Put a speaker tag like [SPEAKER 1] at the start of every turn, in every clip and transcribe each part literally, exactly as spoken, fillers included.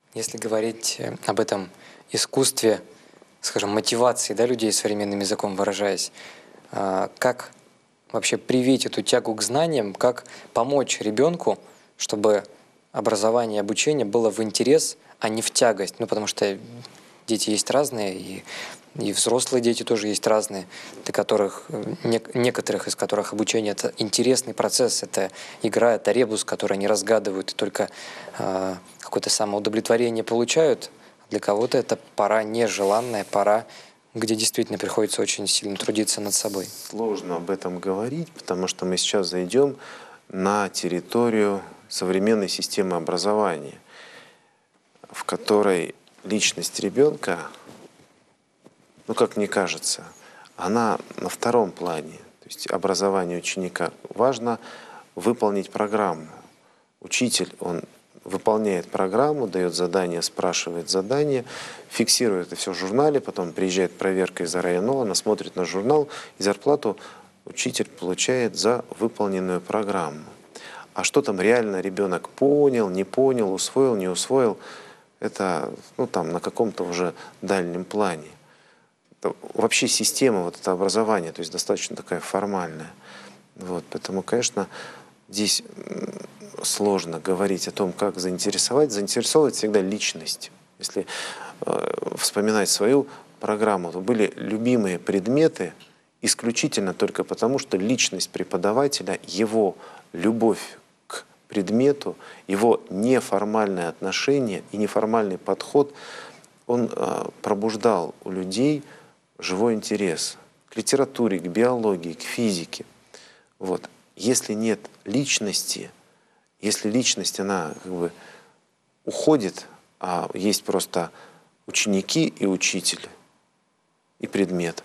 [SPEAKER 1] Если говорить э, об этом искусстве, скажем, мотивации, да, людей, современным языком выражаясь, а, как вообще привить эту тягу к знаниям, как помочь ребенку, чтобы образование и обучение было в интерес, а не в тягость? Ну, потому что дети есть разные, и, и взрослые дети тоже есть разные, для которых, э, нек- некоторых из которых обучение – это интересный процесс, это игра, это ребус, который они разгадывают и только э, какое-то самоудовлетворение получают. Для кого-то это пора нежеланная, пора, где действительно приходится очень сильно трудиться над собой.
[SPEAKER 2] Сложно об этом говорить, потому что мы сейчас зайдем на территорию современной системы образования, в которой личность ребенка, ну, как мне кажется, она на втором плане. То есть образование ученика. Важно выполнить программу. Учитель, он выполняет программу, дает задание, спрашивает задание, фиксирует это все в журнале, потом приезжает проверка из района, она смотрит на журнал, и зарплату учитель получает за выполненную программу. А что там реально ребенок понял, не понял, усвоил, не усвоил, это, ну, там, на каком-то уже дальнем плане. Это вообще система вот это образования, то есть достаточно такая формальная. Вот, поэтому, конечно, здесь сложно говорить о том, как заинтересовать. Заинтересовывает всегда личность. Если э, вспоминать свою программу, то были любимые предметы исключительно только потому, что личность преподавателя, его любовь к предмету, его неформальное отношение и неформальный подход, он э, пробуждал у людей живой интерес к литературе, к биологии, к физике. Вот. Если нет личности, если личность, она как бы уходит, а есть просто ученики и учитель, и предмет,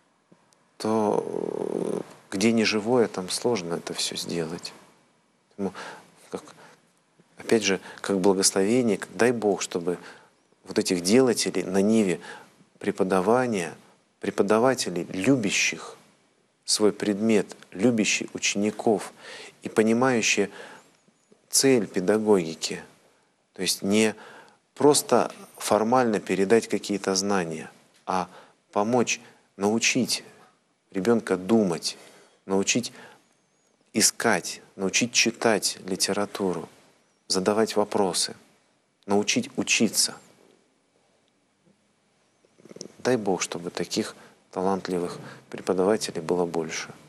[SPEAKER 2] то где не живое, там сложно это все сделать. Поэтому, как, опять же, как благословение, дай Бог, чтобы вот этих делателей на ниве преподавания, преподавателей, любящих свой предмет, любящих учеников и понимающие цель педагогики. То есть не просто формально передать какие-то знания, а помочь, научить ребенка думать, научить искать, научить читать литературу, задавать вопросы, научить учиться. Дай Бог, чтобы таких талантливых преподавателей было больше.